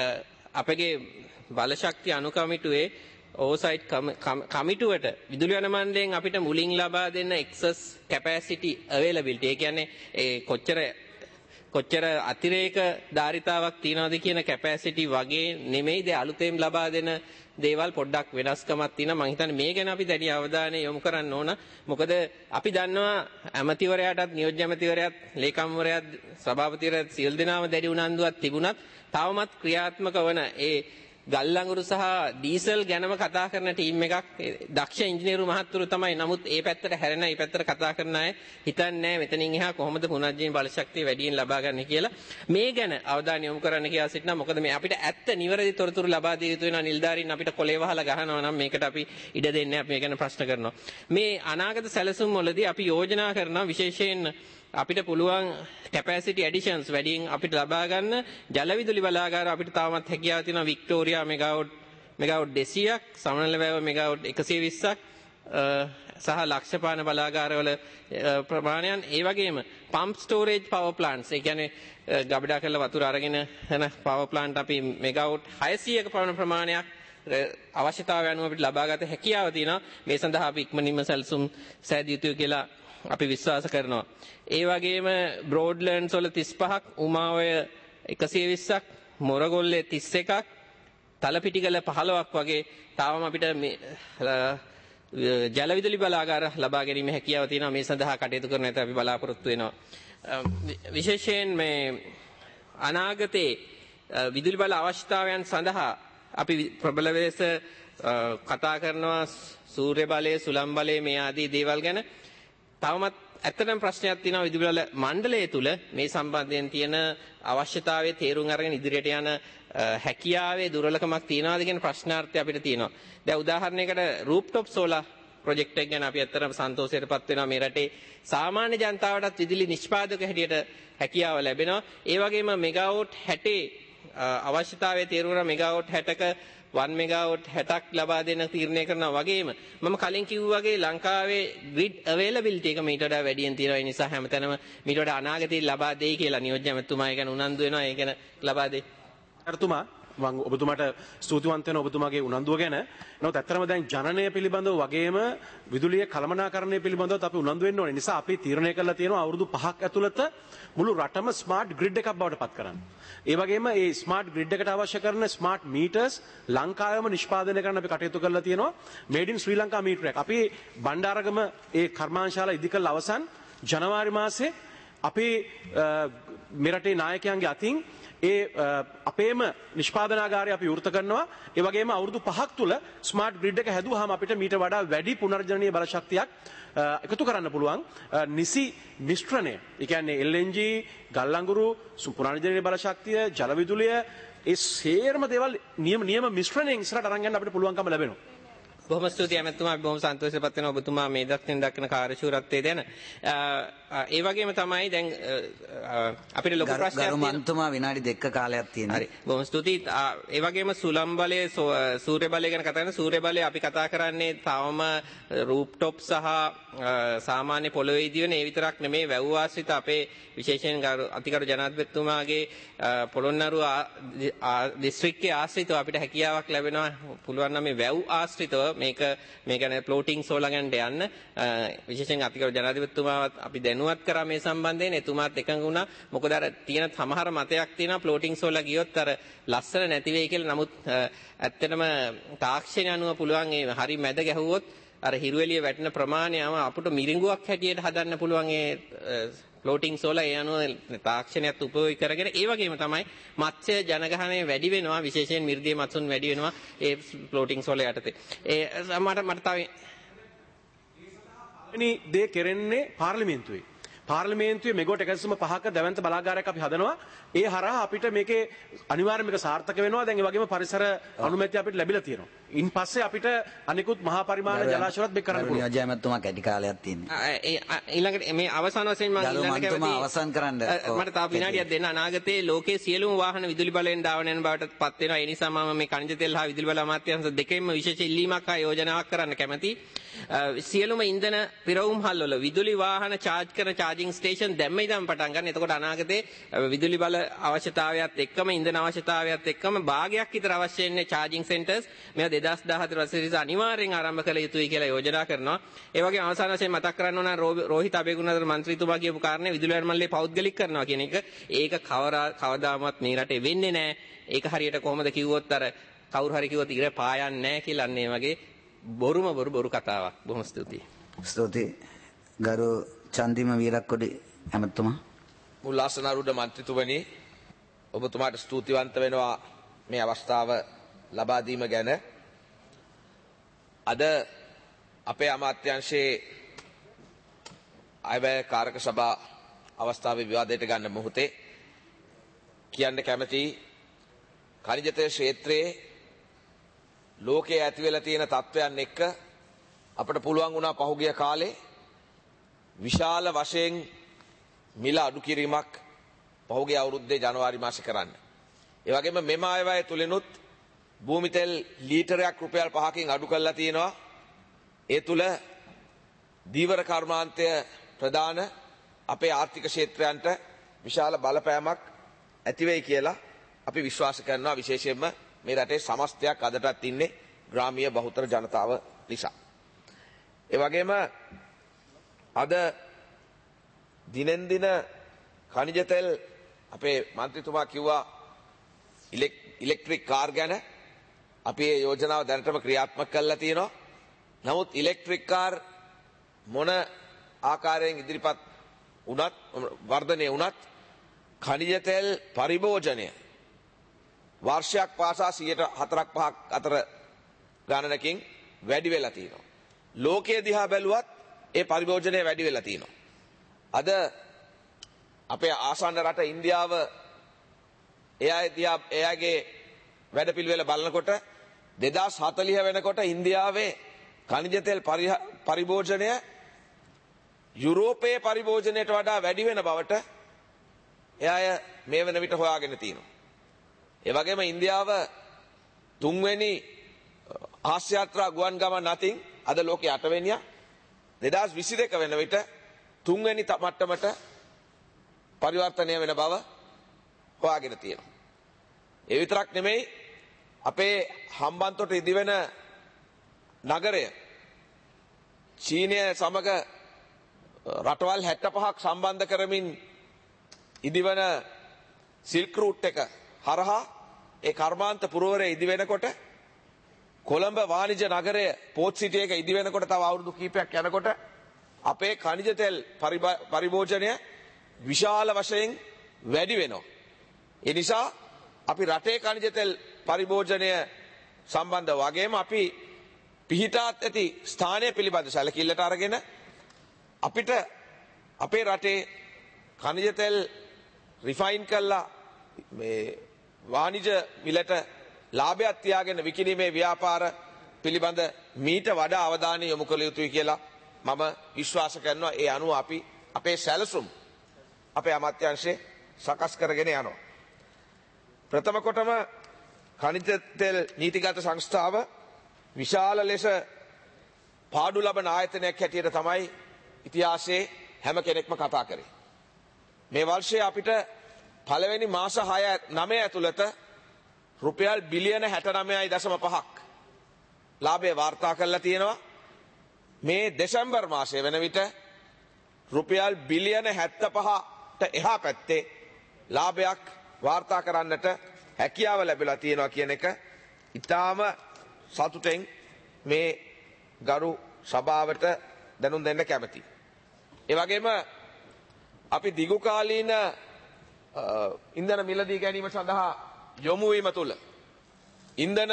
අපගේ බලශක්ති අනුකමිටුවේ ඕසයිට් කමිටුවට විදුලි වන මණ්ඩලයෙන් අපිට මුලින් ලබා දෙන්න එක්සස් කැපැසිටි අවైలබිලිටි, ඒ කියන්නේ ඒ කොච්චර කොච්චර අතිරේක ධාරිතාවක් තියනවද කියන කැපැසිටි වගේ නෙමෙයි. ද අලුතෙන් ලබා දෙන දේවල් පොඩ්ඩක් වෙනස්කමක් තියෙනවා. මම හිතන්නේ මේ ගැන අපි දැඩි අවධානය යොමු කරන්න ඕන. මොකද අපි දන්නවා ඇමතිවරයාටත්, නියෝජ්‍ය ඇමතිවරයාත්, ලේකම්වරයාත්, සභාපතිවරයාත් සියලු දෙනාම දැඩි උනන්දුවක් තිබුණත් තවමත් ක්‍රියාත්මක වන ඒ ගල්ලඟුරු සහ ඩීසල් ගැනම කතා කරන ටීම් එකක් දක්ෂ ඉංජිනේරු මහත්තුරු තමයි. නමුත් ඒ පැත්තට හැරෙන, ඒ පැත්තට කතා කරන අය හිතන්නේ නැහැ මෙතනින් එහා කොහොමද පුනර්ජනනීය බලශක්තිය වැඩියෙන් ලබා ගන්න කියලා. මේ ගැන අවධානය යොමු කරන්න කියලා සිටිනවා. මොකද මේ අපිට ඇත්ත නිවැරදි තොරතුරු ලබා දිය යුතු වෙනවා. නිලධාරීන් අපිට කොලේ වහලා ගහනවා නම් මේකට අපි ඉඩ දෙන්නේ නැහැ. අපි මේ ගැන ප්‍රශ්න කරනවා. මේ අනාගත සැලසුම් වලදී අපි යෝජනා කරනවා විශේෂයෙන් අපිට පුළුවන් කැපැසිටි ඇඩිෂන්ස් වැඩියෙන් අපිට ලබා ගන්න. ජල විදුලි බලාගාර අපිට තාමත් හැකියාව තියෙනවා. වික්ටෝරියා මෙගාවොට් මෙගාවොට් දෙසීයක්, සමනලවැව මෙගාවොට් එකසිය විස්සක් සහ ලක්ෂපාන බලාගාරවල ප්‍රමාණයන්. ඒ වගේම පම්ප් ස්ටෝරේජ් පවර් ප්ලාන්ට්ස්, ඒ කියන්නේ ගබඩා කරලා වතුර අරගෙන යන පවර් ප්ලාන්ට් අපි මෙගාවොට් හයසීයක පමණ ප්‍රමාණයක් අවශ්‍යතාවය අනුව අපිට ලබාගත හැකියාව තියෙනවා. මේ සඳහා අපි ඉක්මනින්ම සැලසුම් සෑදිය යුතුයි කියලා අපි විශ්වාස කරනවා. ඒ වගේම බ්‍රෝඩ්ලෑන්ඩ්ස් වල තිස් පහක්, උමාවය එකසිය විස්සක්, මොරගොල්ලේ තිස් එකක්, තලපිටිගල පහළොවක් වගේ තාම අපිට මේ ජල විදුලි බලාගාර ලබා ගැනීම හැකියාව තියෙනවා. මේ සඳහා කටයුතු කරන ඇත අපි බලාපොරොත්තු වෙනවා. විශේෂයෙන් මේ අනාගතයේ විදුලි බල අවශ්‍යතාවයන් සඳහා අපි ප්‍රබල ලෙස කතා කරනවා සූර්ය බලය, සුළං බලය මේ ආදී දේවල් ගැන. තවමත් ඇත්තටම ප්‍රශ්නයක් තියෙනවා විදුලි බල මණ්ඩලය තුල මේ සම්බන්ධයෙන් තියෙන අවශ්‍යතාවයේ තේරුම් අරගෙන ඉදිරියට යන හැකියාවේ දුර්වලකමක් තියනවාද කියන ප්‍රශ්නාර්ථය අපිට තියෙනවා. දැන් උදාහරණයකට රූප්ටොප් සෝලාර් ප්‍රොජෙක්ට් එක ගැන අපි ඇත්තටම සන්තෝෂයටපත් වෙනවා. මේ රටේ සාමාන්‍ය ජනතාවටත් විදුලි නිෂ්පාදක හැටියට හැකියාව ලැබෙනවා. ඒ වගේම මෙගාවොට් හැටේ අවශ්‍යතාවයේ තේරුම් ගන්න මෙගාවොට් හැටක වන් මෙගාවොට් හැටක් ලබා දෙන තීරණය කරනවා වගේම මම කලින් කිව්වා වගේ ලංකාවේ ග්‍රිඩ් අවේලබිලිටි එක මීට වඩා වැඩියෙන් තියෙනවා. ඒ නිසා හැමතැනම මීට වඩා අනාගතේ ලබා දෙයි කියලා නියෝජ්‍ය ඇමතුමා ගැන උනන්දු වෙනවා. ඒ ගැන ලබා දෙයි. අරතුමා මම ඔබතුමාට ස්තුතිවන්ත වෙනවා ඔබතුමාගේ උනන්දුව ගැන. නමුත් ඇත්තටම දැන් ජනනය පිළිබඳව වගේම විදුලිය කළමනාකරණය පිළිබඳව අපි උනන්දු වෙන්න ඕනේ. නිසා අපි තීරණය කරලා තියෙනවා අවුරුදු පහක් ඇතුළත මුළු රටම ස්මාර්ට් ග්‍රිඩ් එකක් බවට පත් කරන්න. ඒ වගේම මේ ස්මාර්ට් ග්‍රිඩ් එකට අවශ්‍ය කරන ස්මාර්ට් මීටර්ස් ලංකාවෙම නිෂ්පාදනය කරන්න අපි කටයුතු කරලා තියෙනවා. Made in Sri Lanka meter එක. අපි බණ්ඩාරගම ඒ කර්මාන්තශාලා ඉදිකල් අවසන් ජනවාරි මාසේ අපේ මෙරටේ නායකයන්ගේ අතින් ඒ අපේම නිෂ්පාදනාගාරය අපි වෘත කරනවා. ඒ වගේම අවුරුදු පහක් තුල ස්මාර්ට් ග්‍රිඩ් එක හැදුවාම අපිට මීට වඩා වැඩි පුනර්ජනනීය බල ශක්තියක් එකතු කරන්න පුළුවන්. නිසි මිශ්‍රණය, ඒ කියන්නේ එල් එන් ජී, ගල් අඟුරු, පුනර්ජනනීය බල ශක්තිය, ජල විදුලිය, ඒ සේරම දේවල් නියම නියම මිශ්‍රණයෙන් ඉස්සරහට අරන් යන්න අපිට පුළුවන්කම ලැබෙනවා. බොහොම ස්තුතියි ඇමතුමා. බොහොම සන්තෝෂයටපත් වෙනවා ඔබතුමා මේ දක්ෂින් දක්වන කාර්යශූරත්වය ගැන. ඒ වගේම තමයි දැන් අපිට ලොකු ප්‍රශ්නයක් තියෙනවා. ගරු මන්තුමා විනාඩි දෙකක කාලයක් තියෙනවා. හරි. බොහොම ස්තුතියි. ඒ වගේම සුළං බලය, සූර්ය බලය ගැන කතා කරන සූර්ය බලය අපි කතා කරන්නේ තවම රූප්ටොප් සහ සාමාන්‍ය පොළොවේ ඉදිවෙන ඒ විතරක් නෙමෙයි වැව් ආශ්‍රිත අපේ විශේෂයෙන් අතිගරු ජනාධිපතිතුමාගේ පොළොන්නරුව දිස්ත්‍රික්කයේ ආශ්‍රිතව අපිට හැකියාවක් ලැබෙනවා. පුළුවන් නම් මේ වැව් ආශ්‍රිතව මේක මේ කියන්නේ ෆ්ලෝටිං සෝලාර් ගැනට යන්න විශේෂයෙන් අතිගරු ජනාධිපතිතුමාවත් අපි දැනුවත් කරා මේ සම්බන්ධයෙන්. එතුමාත් එකඟ වුණා. මොකද අර තියෙන සමහර මතයක් තියෙනවා ෆ්ලෝටිං සෝලාර් ගියොත් අර ලස්සන නැති වෙයි කියලා. නමුත් ඇත්තටම තාක්ෂණය අනුව පුළුවන් ඒ හරි මැද ගැහුවොත් අර හිරුවෙලිය වැටෙන ප්‍රමාණයම අපිට මිරිඟුවක් හැටියට හදන්න පුළුවන් ඒ ෆ්ලෝටිං සෝලාර්. ඒ අනුව තාක්ෂණයත් උපයෝගී කරගෙන ඒ වගේම තමයි මත්ස්‍ය ජනගහනය වැඩි වෙනවා. විශේෂයෙන් මිරිදිය මත්සුන් වැඩි වෙනවා ඒ ෆ්ලෝටිං සෝලාර් යටතේ. ඒ මට මට තව එනි දේ කෙරෙන්නේ පාර්ලිමේන්තුවේ. පාර්ලිමේන්තුවේ මෙගොට එකසිය පහක දැවැන්ත බලාගාරයක් අපි හදනවා. ඒ හරහා අපිට මේකේ අනිවාර්යයෙන්ම මේක සාර්ථක වෙනවා. දැන් ඒ වගේම පරිසර අනුමැතිය අපිට ලැබිලා තියෙනවා. ඉන් පස්සේ අපිට අනිකුත් මහා පරිමාණ ජලාශයවත් බෙක් කරන්න පුළුවන්. නියෝජ්‍ය ඇමතුමා කැටි කාලයක් තියෙනවා. ඊළඟට මේ අවසාන වශයෙන් මම ඊළඟට කැමතියි අවසන් කරන්න. මට තව විනාඩියක් දෙන්න. අනාගතයේ ලෝකයේ සියලුම වාහන විදුලි බලයෙන් ධාවනය වෙන බවට පත් වෙනවා. ඒ නිසා මම මේ කනිජ තෙල් හා විදුලි බල අමාත්‍යාංශ දෙකෙන්ම විශේෂ ඉල්ලීමක් හා යෝජනාවක් කරන්න කැමතියි. සියලුම ඉන්ධන පිරවුම් හල්වල විදුලි වාහන charge කරන charging station දැම්ම ඉඳන් පටන් ගන්න. එතකොට අනාගතේ විදුලි බල අවශ්‍යතාවයත් එක්කම ඉන්ධන අවශ්‍යතාවයත් එක්කම භාගයක් විතර අවශ්‍ය වෙන්නේ charging centers. මේවා දෙදාස් දහහතර වසරේ අනිවාර්යෙන් ආරම්භ කළ යුතුයි කියලා යෝජනා කරනවා. ඒ වගේම අවසාන වශයෙන් මතක් කරන්න ඕන රෝහිත අබේගුණාධර මන්ත්‍රීතුමා කියපු කාරණේ විදුලි මණ්ඩලයේ පෞද්ගලික කරනවා කියන එක. ඒක කවදාවත් මේ රටේ වෙන්නේ නැහැ. ඒක හරියට කොහොමද කිව්වොත් අර කවුරු හරි කිව්වොත් ඉර පායන්නේ නැහැ කියලා අන්න ඒ වගේ බොරුම බොරු බොරු කතාවක්. බොහොම ස්තුතියි. ස්තුතියි. ගරු චන්දිම වීරක්කොඩි ඇමතුමා. මුල්ලාසනාරූඪ මන්ත්‍රීතුමනි ඔබතුමාට ස්තුතිවන්ත වෙනවා මේ අවස්ථාව ලබා දීම ගැන. අද අපේ අමාත්‍යාංශයේ අයවැය කාරක සභා අවස්ථාවේ විවාදයට ගන්න මොහොතේ කියන්න කැමති khනිජ තෙල් ක්ෂේත්‍රයේ ලෝකයේ ඇති වෙලා තියෙන තත්ත්වයන් එක්ක අපට පුළුවන් වුණා පහුගිය කාලේ විශාල වශයෙන් මිල අඩු කිරීමක් පහුගිය අවුරුද්දේ ජනවාරි මාසේ කරන්න. ඒ වගේම මෙම අයවැය තුලිනුත් භූමි තෙල් ලීටරයක් රුපියල් පහකින් අඩු කරලා තියෙනවා. ඒ තුල දීවර කර්මාන්තය ප්‍රධාන අපේ ආර්ථික ක්ෂේත්‍රයන්ට විශාල බලපෑමක් ඇති වෙයි කියලා අපි විශ්වාස කරනවා. විශේෂයෙන්ම මේ රටේ සමස්තයක් අදටත් ඉන්නේ ග්‍රාමීය බහුතර ජනතාව නිසා. ඒ වගේම අද දිනෙන් දින khනිජ තෙල් අපේ මන්ත්‍රීතුමා කිව්වා ඉලෙක්ට්‍රික් කාර් ගැන අපි මේ යෝජනාව දැනටම ක්‍රියාත්මක කරලා තියෙනවා. නමුත් ඉලෙක්ට්‍රික් කාර් මොන ආකාරයෙන් ඉදිරිපත් වුණත් වර්ධනය වුණත් khනිජ තෙල් පරිභෝජනය වර්ෂයක් පාසා සියයට හතරක් පහක් අතර ගණනකින් වැඩි වෙලා තියෙනවා. ලෝකයේ දිහා බැලුවත් ඒ පරිභෝජනය වැඩි වෙලා තියෙනවා. අද අපේ ආසන්න රට ඉන්දියාව එයා දිහා එයාගේ වැඩපිළිවෙල බලනකොට දෙදාස් හතළිහ වෙනකොට ඉන්දියාවේ ඛනිජ තෙල් පරිභෝජනය යුරෝපයේ පරිභෝජනයට වඩා වැඩි වෙන බවට එයාය මේ වෙන විට හොයාගෙන තියෙනවා. ඒ වගේම ඉන්දියාව තුන්වෙනි ආසියාත්‍රා ගුවන් ගමන් අතින් අද ලෝකයේ අටවෙනියා දෙදාස් විසි දෙක වෙන විට තුන්වෙනි මට්ටමට පරිවර්තනය වෙන බව හොයාගෙන තියෙනවා. ඒ විතරක් නෙමෙයි අපේ හම්බන්තොට ඉදිවෙන නගරය චීනය සමග රටවල් හැට්ට පහක් සම්බන්ධ කරමින් ඉදිවන සිල්ක් රූට් එක හරහා ඒ කර්මාන්ත පුරවරය ඉදි වෙනකොට කොළඹ වාණිජ නගරය පෝට් සිටි එක ඉදි වෙනකොට තව අවුරුදු කිහිපයක් යනකොට අපේ ඛනිජ තෙල් පරිභෝජනය විශාල වශයෙන් වැඩි වෙනවා. ඒ නිසා අපි රටේ ඛනිජ තෙල් පරිභෝජනය සම්බන්ධ වගේම අපි පිහිටාත් ඇති ස්ථානය පිළිබඳ සැලකිල්ලට අරගෙන අපිට අපේ රටේ ඛනිජ තෙල් රිෆයින් කළා මේ වාණිජ මිලට ලාභයක් තියාගෙන විකිණීමේ ව්‍යාපාර පිළිබඳ මීට වඩා අවධානය යොමු කළ යුතුයි කියලා මම විශ්වාස කරනවා. ඒ අනුව අපි අපේ සැලසුම් අපේ අමාත්‍යාංශයේ සකස් කරගෙන යනවා. ප්‍රථම කොටම ඛනිජ තෙල් නීතිගත සංස්ථාව විශාල ලෙස පාඩු ලබන ආයතනයක් හැටියට තමයි ඉතිහාසයේ හැම කෙනෙක්ම කතා කරේ. මේ වර්ෂයේ අපිට පළවෙනි මාස හය නවය ඇතුළත රුපියල් බිලියන හැට නවයයි දශම පහක් ලාභය වාර්තා කරලා තියෙනවා. මේ දෙසැම්බර් මාසයේ වෙන විට රුපියල් බිලියන හැත්තෑ පහට එහා පැත්තේ ලාභයක් වාර්තා කරන්නට හැකියාව ලැබිලා තියෙනවා කියන එක ඉතාම සතුටෙන් මේ ගරු සභාවට දැනුම් දෙන්න කැමතියි. ඒ වගේම අපි දිගුකාලීන ඉන්ධන මිලදී ගැනීම සඳහා යොමු වීම තුල ඉන්ධන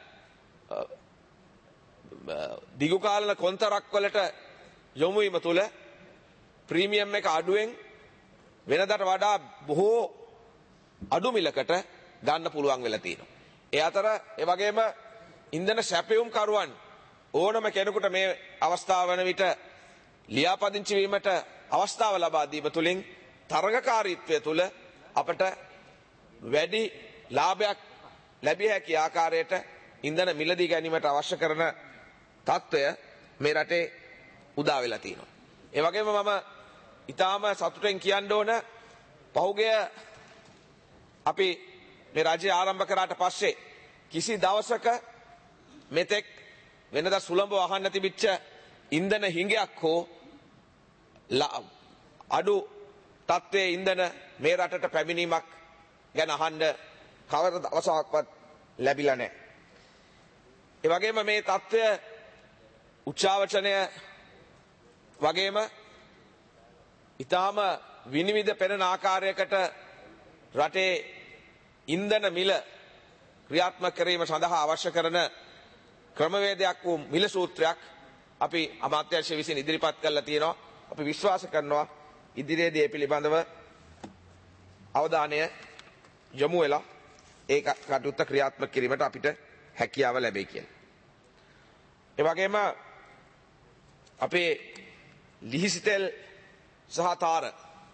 දිගුකාලීන කොන්තරක් වලට යොමු වීම තුල ප්‍රීමියම් එක අඩුවෙන් වෙනදාට වඩා බොහෝ අඩු මිලකට ගන්න පුළුවන් වෙලා තියෙනවා. ඒ අතර ඒ වගේම ඉන්ධන සැපයුම් කරුවන් ඕනම කෙනෙකුට මේ අවස්ථාව වන විට ලියාපදිංචි වීමට අවස්ථාව ලබා දීම තුළින් තරගකාරීත්වය තුළ අපට වැඩි ලාභයක් ලැබිය හැකි ආකාරයට ඉන්ධන මිලදී ගැනීමට අවශ්‍ය කරන තත්ත්වය මේ රටේ උදා වෙලා තියෙනවා. ඒ වගේම මම ඊටාම සතුටෙන් කියන්න ඕන පහුගිය අපි මේ රජය ආරම්භ කරාට පස්සේ කිසි දවසක මෙතෙක් වෙනදා සුළඹව අහන්න තිබිච්ච ඉන්ධන හිඟයක් හෝ අඩු තත්ත්වයේ ඉන්ධන මේ රටට පැමිණීමක් ගැන අහන්න කවර දවසක්වත් ලැබිලා නැහැ. ඒ වගේම මේ තත්ත්වය උච්චාවචනය වගේම ඊටාම විනිවිද පෙනෙන ආකාරයකට රටේ ඉන්ධන මිල ක්‍රියාත්මක කිරීම සඳහා අවශ්‍ය කරන ක්‍රමවේදයක් වූ මිල සූත්‍රයක් අපි අමාත්‍යාංශය විසින් ඉදිරිපත් කරලා තියෙනවා. අපි විශ්වාස කරනවා ඉදිරියේදී මේ පිළිබඳව අවධානය යොමු වෙලා ඒ කටයුත්ත ක්‍රියාත්මක කිරීමට අපිට හැකියාව ලැබෙයි කියලා. ඒ වගේම අපේ ලිහිසිතෙල් සහ තාර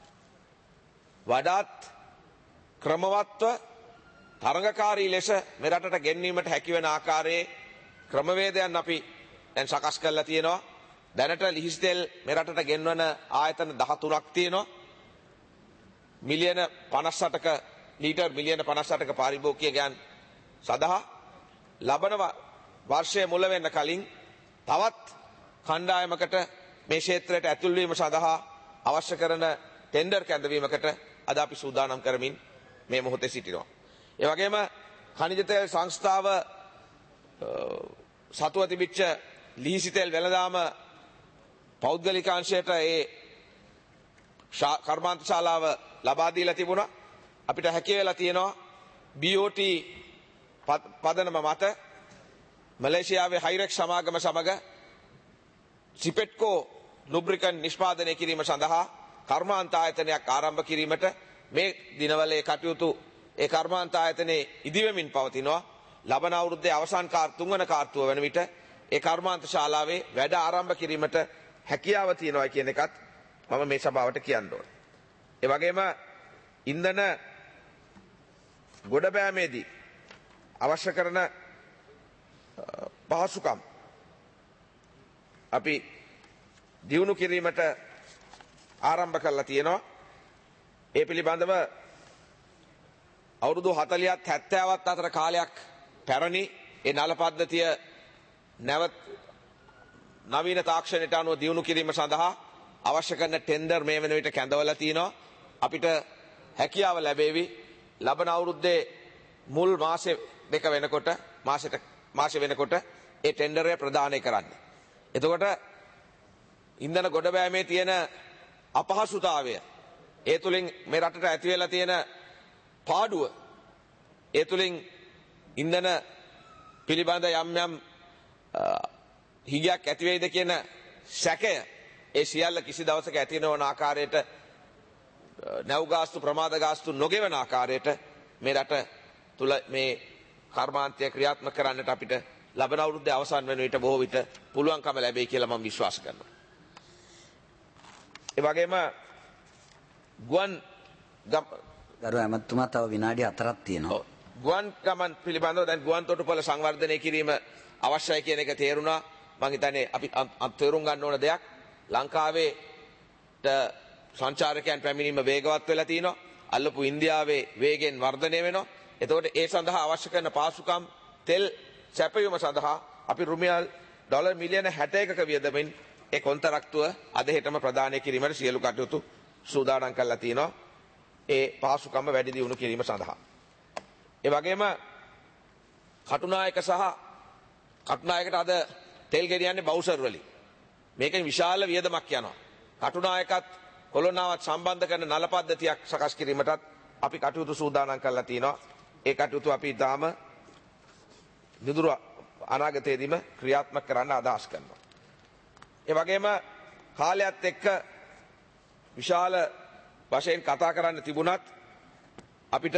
වඩාත් ක්‍රමවත්ව තරඟකාරී ලෙස මේ රටට ගෙන්වීමට හැකි වෙන ආකාරයේ ක්‍රමවේදයන් අපි දැන් සකස් කරලා තියෙනවා. දැනට ලිහිසිතෙල් මේ රටට ගෙන්වන ආයතන දහතුනක් තියෙනවා. මිලියන පනස් අටක ලීටර් මිලියන පනස් අටක පාරිභෝගිකයන් සඳහා ලබන වර්ෂයේ මුල වෙන්න කලින් තවත් කණ්ඩායමකට මේ ක්ෂේත්‍රයට ඇතුල් වීම සඳහා අවශ්‍ය කරන ටෙන්ඩර් කැඳවීමකට අද අපි සූදානම් කරමින් මේ මොහොතේ සිටිනවා. ඒ වගේම ඛනිජ තෙල් සංස්ථාව සතුව තිබිච්ච ලිහිසිතෙල් වෙළඳාම පෞද්ගලිකාංශයට ඒ කර්මාන්ත ශාලාව ලබා දීලා තිබුණා. අපිට හැකිය වෙලා තියෙනවා බී ඕ ටී පදනම මත මලේසියාවේ හයිරෙක් සමාගම සමග සිපෙට්කෝ ලුබ්‍රිකන් නිෂ්පාදනය කිරීම සඳහා කර්මාන්ත ආයතනයක් ආරම්භ කිරීමට මේ දිනවල ඒ කටයුතු ඒ කර්මාන්ත ආයතනයේ ඉදිවෙමින් පවතිනවා. ලබන අවුරුද්දේ අවසාන කාර් තුන්වන කාර්තුව වන විට ඒ කර්මාන්ත ශාලාවේ වැඩ ආරම්භ කිරීමට හැකියාව තියෙනවා කියන එකත් මම මේ සභාවට කියන්න ඕනේ. ඒ වගේම ඉන්ධන ගොඩබෑමේදී අවශ්‍ය කරන පහසුකම් අපි දියුණු කිරීමට ආරම්භ කරලා තියෙනවා. ඒ පිළිබඳව අවුරුදු හතළිහත් හැත්තෑවත් අතර කාලයක් පැරණි ඒ නල පද්ධතිය නැවත නවීන තාක්ෂණයට අනුව දියුණු කිරීම සඳහා අවශ්‍ය කරන ටෙන්ඩර් මේ වෙන විට කැඳවලා තිනවා. අපිට හැකියාව ලැබේවි ලබන අවුරුද්දේ මුල් මාසෙ දෙක වෙනකොට මාසෙට මාසෙ වෙනකොට ඒ ටෙන්ඩරය ප්‍රදානය කරන්න. එතකොට ඉන්ධන ගොඩබෑමේ තියෙන අපහසුතාවය ඒ තුලින් මේ රටට ඇති වෙලා තියෙන පාඩුව ඒ තුලින් ඉන්ධන පිළිබඳ යම් යම් හිගයක් ඇති වෙයිද කියන සැකය ඒ සියල්ල කිසි දවසක ඇති නොවන ආකාරයට නැව් ගාස්තු ප්‍රමාද ගාස්තු නොගෙවන ආකාරයට මේ රට තුල මේ කර්මාන්තය ක්‍රියාත්මක කරන්නට අපිට ලබන අවුරුද්දේ අවසන් වෙන විට බොහෝ විට පුළුවන්කම ලැබෙයි කියලා මම විශ්වාස කරනවා. ඒ වගේම ගුවන් ගරු ඇමතුමා තව විනාඩි හතරක් තියෙනවා. ගුවන් ගමන් පිළිබඳව දැන් ගුවන් තොටුපළ සංවර්ධනය කිරීම අවශ්‍යයි කියන එක තේරුණා. මම හිතන්නේ අපි තේරුම් ගන්න ඕන දෙයක් ලංකාවේ සංචාරකයන් පැමිණීම වේගවත් වෙලා තිනවා. අල්ලපු ඉන්දියාවේ වේගෙන් වර්ධනය වෙනවා. එතකොට ඒ සඳහා අවශ්‍ය කරන පාසුකම් තෙල් සැපයීම සඳහා අපි රුපියල් ඩොලර් මිලියන හැට එකක වියදමින් ඒ කොන්තරක්තුව අද හෙටම ප්‍රදානය කිරීමට සියලු කටයුතු සූදානම් කරලා තිනවා. ඒ පාසුකම් වැඩි දියුණු කිරීම සඳහා. ඒ වගේම කටුනායක සහ කටුනායකට අද තෙල් ගෙනියන්නේ බවුසර් වලින්. මේකෙන් විශාල වියදමක් යනවා. කටුනායකත් කොළොන්නාවත් සම්බන්ධ කරන නල පද්ධතියක් සකස් කිරීමටත් අපි කටයුතු සූදානම් කරලා තිනවා. ඒ කටයුතු අපි ඊටාම විදුරු අනාගතයේදීම ක්‍රියාත්මක කරන්න අදහස් කරනවා. ඒ වගේම කාලයත් එක්ක විශාල වශයෙන් කතා කරන්න තිබුණත් අපිට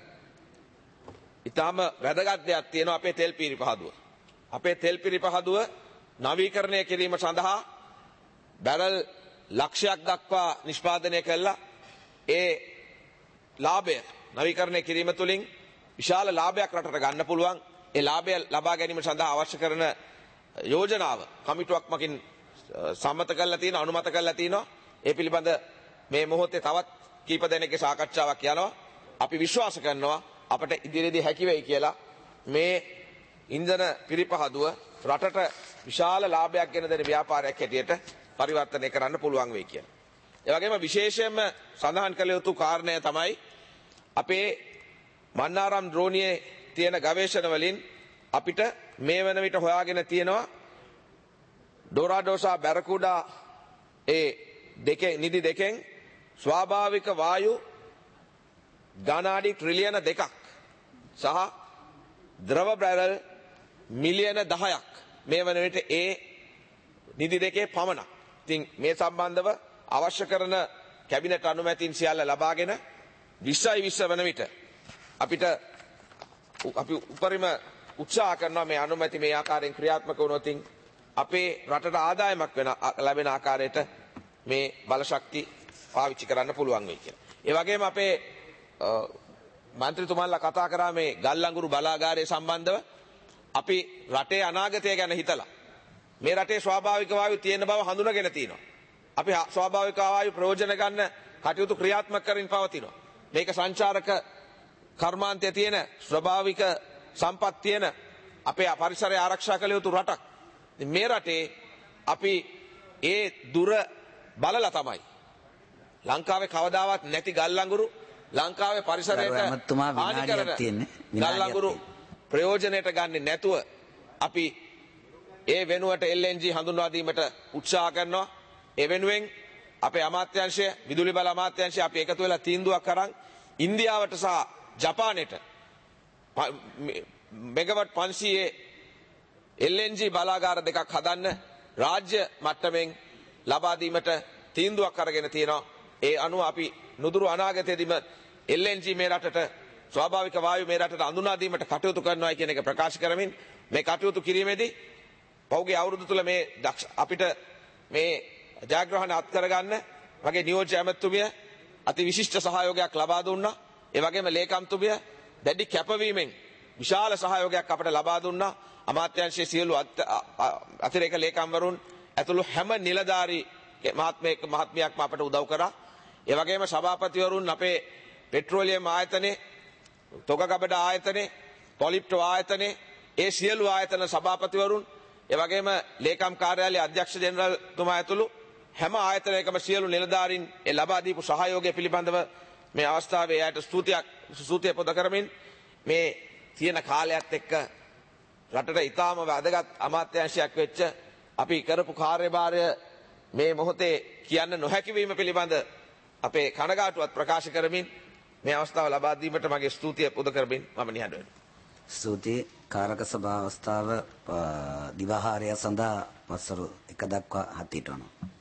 ඊටාම වැදගත් දෙයක් තියෙනවා අපේ තෙල් පිරිපහදුව. අපේ තෙල් පිරිපහදුව නවීකරණය කිරීම සඳහා බැරල් ලක්ෂයක් දක්වා නිෂ්පාදනය කළා. ඒ ලාභය නවීකරණය කිරීම තුළින් විශාල ලාභයක් රටට ගන්න පුළුවන්. ඒ ලාභය ලබා ගැනීම සඳහා අවශ්‍ය කරන යෝජනාව කමිටුවක් මකින් සම්මත කරලා තියෙනවා, අනුමත කරලා තියෙනවා. ඒ පිළිබඳ මේ මොහොතේ තවත් කීප දෙනෙක්ගේ සාකච්ඡාවක් යනවා. අපි විශ්වාස කරනවා අපට ඉදිරියේදී හැකි වෙයි කියලා මේ ඉන්ධන පිරිපහදුව රටට විශාල ලාභයක් ගෙන දෙන ව්‍යාපාරයක් හැටියට පරිවර්තනය කරන්න පුළුවන් වෙයි කියලා. ඒ වගේම විශේෂයෙන්ම සඳහන් කළ යුතු කාරණය තමයි අපේ මන්නාරම් ද්‍රෝණියේ තියෙන ගවේෂණ වලින් අපිට මේ වන විට හොයාගෙන තියෙනවා ඩෝරාඩෝසා බැරකුඩා ඒ දෙකේ නිදි දෙකෙන් ස්වාභාවික වායු ගණාඩි ට්‍රිලියන දෙකක් සහ ද්‍රව බැරල් මිලියන දහයක් මේ වන විට ඒ නිදි දෙකේ පමණක්. ඉතින් මේ සම්බන්ධව අවශ්‍ය කරන කැබිනට් අනුමැතින් සියල්ල ලබාගෙන විස්සයි විස්ස වන විට අපිට අපි උපරිම උත්සාහ කරනවා මේ අනුමැති මේ ආකාරයෙන් ක්‍රියාත්මක වුණොත් අපේ රටට ආදායමක් වෙන ලැබෙන ආකාරයට මේ බලශක්ති පාවිච්චි කරන්න පුළුවන් වෙයි කියලා. ඒ වගේම අපේ මන්ත්‍රීතුමාලා කතා කරා මේ ගල්ලංගුරු බලාගාරය සම්බන්ධව අපි රටේ අනාගතය ගැන හිතලා මේ රටේ ස්වාභාවික වායු තියෙන බව හඳුනගෙන තිනවා. අපි ස්වාභාවික වායු ප්‍රයෝජන ගන්න කටයුතු ක්‍රියාත්මක කරමින් පවතිනවා. මේක සංචාරක කර්මාන්තය තියෙන ස්වභාවික සම්පත් තියෙන අපේ පරිසරය ආරක්ෂා කළ යුතු රටක්. මේ රටේ අපි ඒ දුර බලලා තමයි ලංකාවේ කවදාවත් නැති ගල්ලංගුරු ලංකාවේ පරිසරයට හානි කරන ගල්ලංගුරු ප්‍රයෝජනයට ගන්නේ නැතුව අපි ඒ වෙනුවට එල් එන් ජී හඳුන්වා දීමට උත්සාහ කරනවා. ඒ වෙනුවෙන් අපේ අමාත්‍යාංශය විදුලි බල අමාත්‍යාංශය අපි එකතු වෙලා තීන්දුවක් කරන් ඉන්දියාවට සහ ජපානයට මෙගවට් පන්සීයේ එල් එන් ජී බලාගාර දෙකක් හදන්න රාජ්‍ය මට්ටමින් ලබා දීමට තීන්දුවක් අරගෙන තියෙනවා. ඒ අනුව අපි නුදුරු අනාගතයේදීම එල් එන් ජී මේ රටට ස්වාභාවික වායු මේ රටට අඳුනා දීමට කටයුතු කරනවා කියන එක ප්‍රකාශ කරමින් මේ කටයුතු කිරීමේදී පෞගේ අවුරුදු තුල මේ අපිට මේ ජයග්‍රහණ අත් කරගන්න වගේ නියෝජ්‍ය ඇමතුමිය අති විශිෂ්ට සහයෝගයක් ලබා දුන්නා. ඒ වගේම ලේකම්තුමිය දැඩි කැපවීමෙන් විශාල සහයෝගයක් අපට ලබා දුන්නා. අමාත්‍යාංශයේ සියලු අතිරේක ලේකම්වරුන් ඇතුළු හැම නිලධාරී මහත්මයෙක් මහත්මියක්ම අපට උදව් කරා. ඒ වගේම සභාපතිවරුන් අපේ පෙට්‍රෝලියම් ආයතනයේ, තොගගබඩ ආයතනයේ, පොලිප්ටෝ ආයතනයේ ඒ සියලු ආයතන සභාපතිවරුන්, ඒ වගේම ලේකම් කාර්යාලයේ අධ්‍යක්ෂ ජෙනරල් තුමා ඇතුළු හැම ආයතනයකම සියලු නිලධාරීන් ඒ ලබා දීපු සහයෝගය පිළිබඳව මේ අවස්ථාවේ එයාට ස්තුතියක් ස්තුතිය පොද කරමින් මේ තියෙන කාලයත් එක්ක රටට ඉතාම වැදගත් අමාත්‍යාංශයක් වෙච්ච අපි කරපු කාර්යභාරය මේ මොහොතේ කියන්න නොහැකි වීම පිළිබඳ අපේ කනගාටුවත් ප්‍රකාශ කරමින් මේ අවස්ථාව ලබා දීමට මගේ ස්තුතිය පොද කරමින් මම නිහඬ වෙනවා. ස්තුතියි. කාරක සභා අවස්ථාව දිවාහාරය සඳහා වසර එක දක්වා හතිටවනවා.